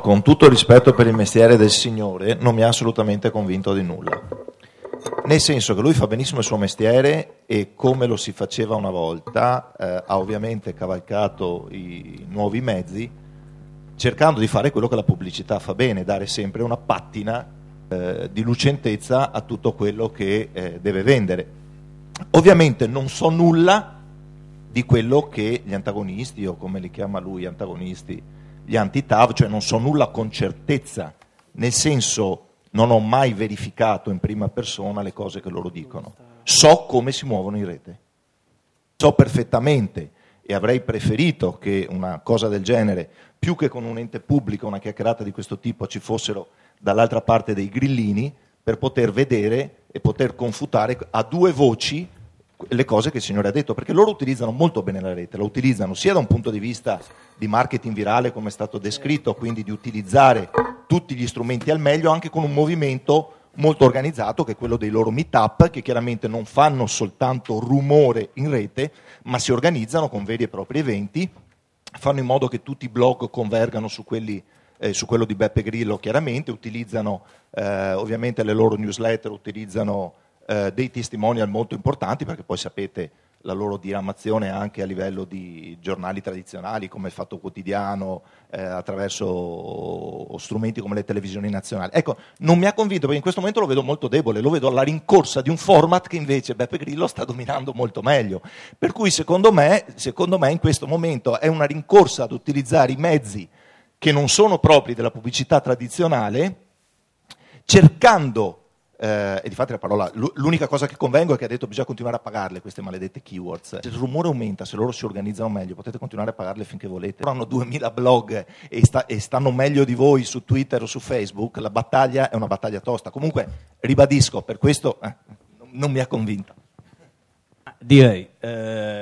con tutto il rispetto per il mestiere del signore, non mi ha assolutamente convinto di nulla. Nel senso che lui fa benissimo il suo mestiere e, come lo si faceva una volta, ha ovviamente cavalcato i nuovi mezzi, cercando di fare quello che la pubblicità fa bene, dare sempre una pattina di lucentezza a tutto quello che deve vendere. Ovviamente non so nulla di quello che gli antagonisti, o come li chiama lui antagonisti, gli anti-TAV, cioè non so nulla con certezza, nel senso non ho mai verificato in prima persona le cose che loro dicono. So come si muovono in rete, so perfettamente, e avrei preferito che una cosa del genere, più che con un ente pubblico, una chiacchierata di questo tipo, ci fossero dall'altra parte dei grillini per poter vedere e poter confutare a due voci le cose che il signore ha detto, perché loro utilizzano molto bene la rete, la utilizzano sia da un punto di vista di marketing virale, come è stato descritto, quindi di utilizzare tutti gli strumenti al meglio, anche con un movimento molto organizzato che è quello dei loro meetup, che chiaramente non fanno soltanto rumore in rete, ma si organizzano con veri e propri eventi, fanno in modo che tutti i blog convergano su quelli su quello di Beppe Grillo, chiaramente utilizzano ovviamente le loro newsletter, utilizzano dei testimonial molto importanti, perché poi sapete la loro diramazione anche a livello di giornali tradizionali come il Fatto Quotidiano, attraverso strumenti come le televisioni nazionali. Ecco, non mi ha convinto, perché in questo momento lo vedo molto debole, lo vedo alla rincorsa di un format che invece Beppe Grillo sta dominando molto meglio. Per cui secondo me in questo momento è una rincorsa ad utilizzare i mezzi che non sono propri della pubblicità tradizionale, cercando, e difatti la parola, l'unica cosa che convengo è che ha detto bisogna continuare a pagarle queste maledette keywords. Se il rumore aumenta, se loro si organizzano meglio, potete continuare a pagarle finché volete. Loro hanno 2000 blog e stanno meglio di voi su Twitter o su Facebook, la battaglia è una battaglia tosta. Comunque, ribadisco, per questo non mi ha convinto. Direi